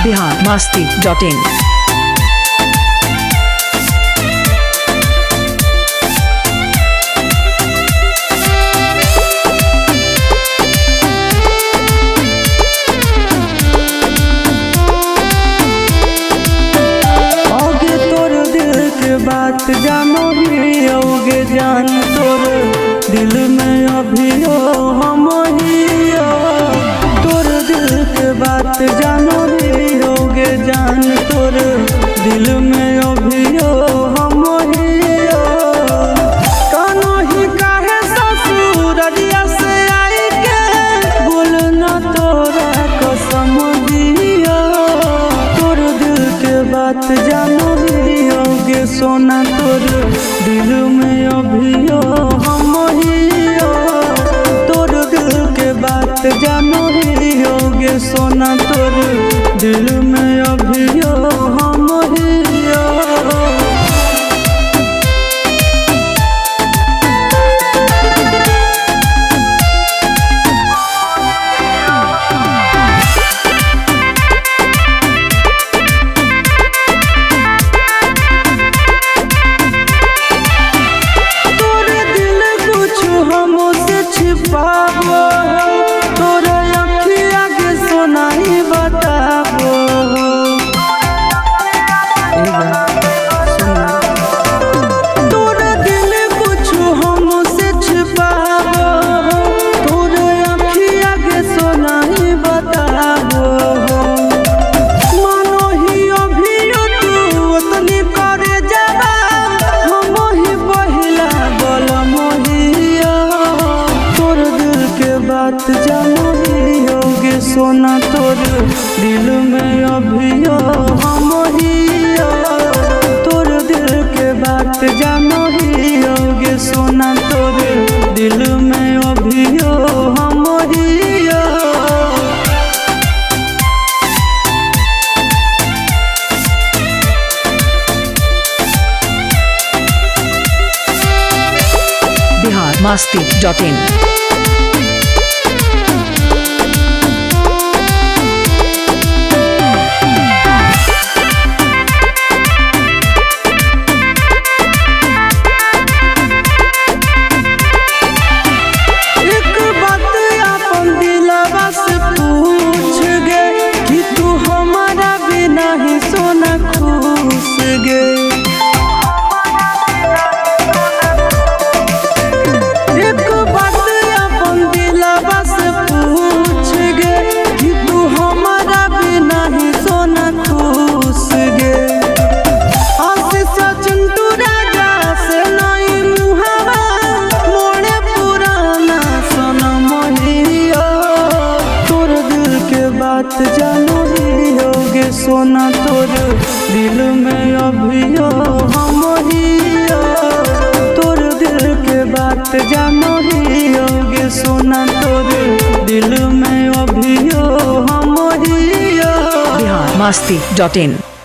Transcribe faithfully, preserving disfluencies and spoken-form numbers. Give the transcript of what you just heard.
Bihar Masti dot in. बात जानो ही होगे जान तोर दिल में अभी हो हम ही हो। तोर दिल के बात जानो ही होगे जान तोर दिल में अभी हो हम ही हो। कानो ही काहे ससुररिया से आई के बोलना तोरा कसम दिया। तोर दिल के बात जानो ही होगे सोना तोर दिल में अभी हो हम ही हो। तोर दिल के बात जानो ही होगे सोना तोर दिल में अभी हो हम ही हो। तोरा अखिया के सोनाई बताबो तोरा दिल कुछ हमसे छिपाबो। तोरा अखिया के सोनाई बताबो मानो ही अभी तू उतनी करे जाबा हम ही पहिला बलम हिया। तोर दिल के बात जानो ही होगे सोना तोर दिल में अभी हो हम ही हो। तोर दिल के बात जानो ही होगे सोना तोर दिल में अभी हो हम ही हो। Bihar Masti dot in. बात जानो ही होगे सोना तोर दिल में अभी हो हम ही हो। तोर दिल के बात जानो ही होगे सोना तोर दिल में अभी हो हम ही हो। बिहार मस्ती डॉट इन।